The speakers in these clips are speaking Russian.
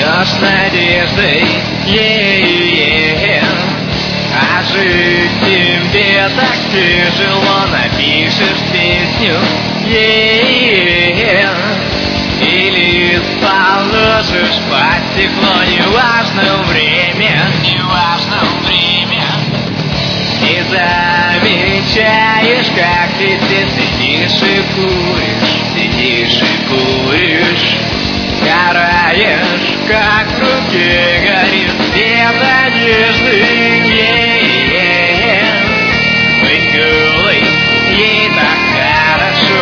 но с надеждой. А жить тебе так тяжело, напишешь песню. Или положишь под стекло, неважно время. Не замечаешь, как везде сидишь и куришь, сгораешь, как в руке горит свет надежды. Быть голой, ей так хорошо,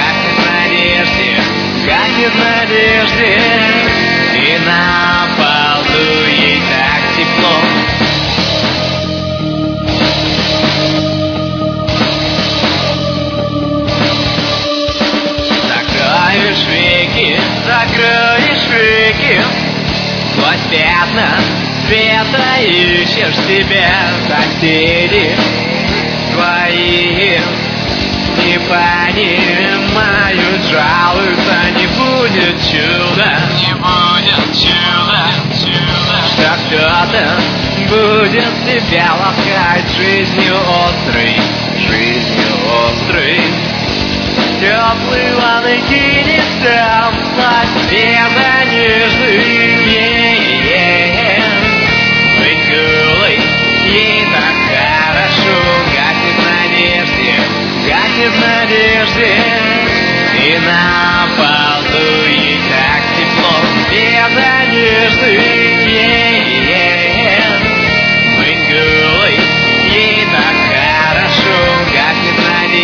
гаснет в надежде, и на полу ей так тепло. Закроешь веки, сквозь пятна света ищешь себя. Соседи твои не понимают, жалуются, не будет чуда, что кто-то будет тебя ласкать жизнью острой. Теплый ванной кинется в все надежды. Быть голой, ей так хорошо, гаснет в надежде, и на полу ей так тепло, без надежды. Быть голой, ей так хорошо, гаснет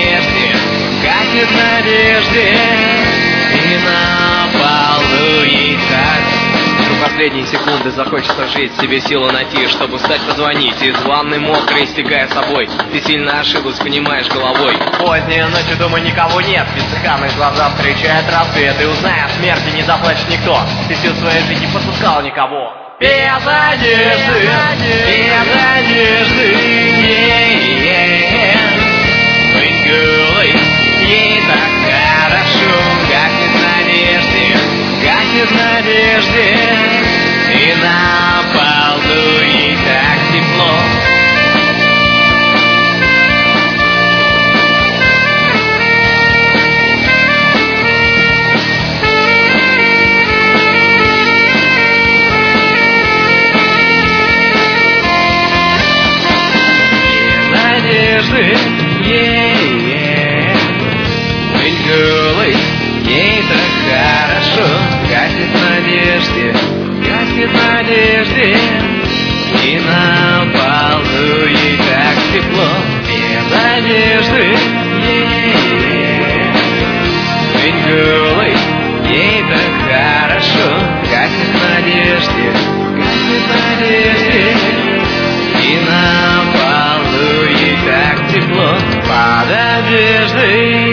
в надежде, и на полу ей так. В последние секунды захочется жить, себе силу найти, чтобы встать, позвонить. Из ванной мокрой, стекая собой. Ты сильно ошиблась, понимаешь, головой. Поздняя ночь, думаю, никого нет. Бездыханные глаза встречают рассвет, и узная о смерти не заплачет никто. Ты всю свою жизнь не подпускал никого. Без надежды, быть голой, ей так хорошо, гаснет в надежде, и на полу ей так тепло. Надежды, быть голой, ей так хорошо, гаснет в надежде, и на полу ей так тепло. Без надежды, быть голой, ей так хорошо, гаснет в надежде, и на полу ей так тепло. Под одеждой.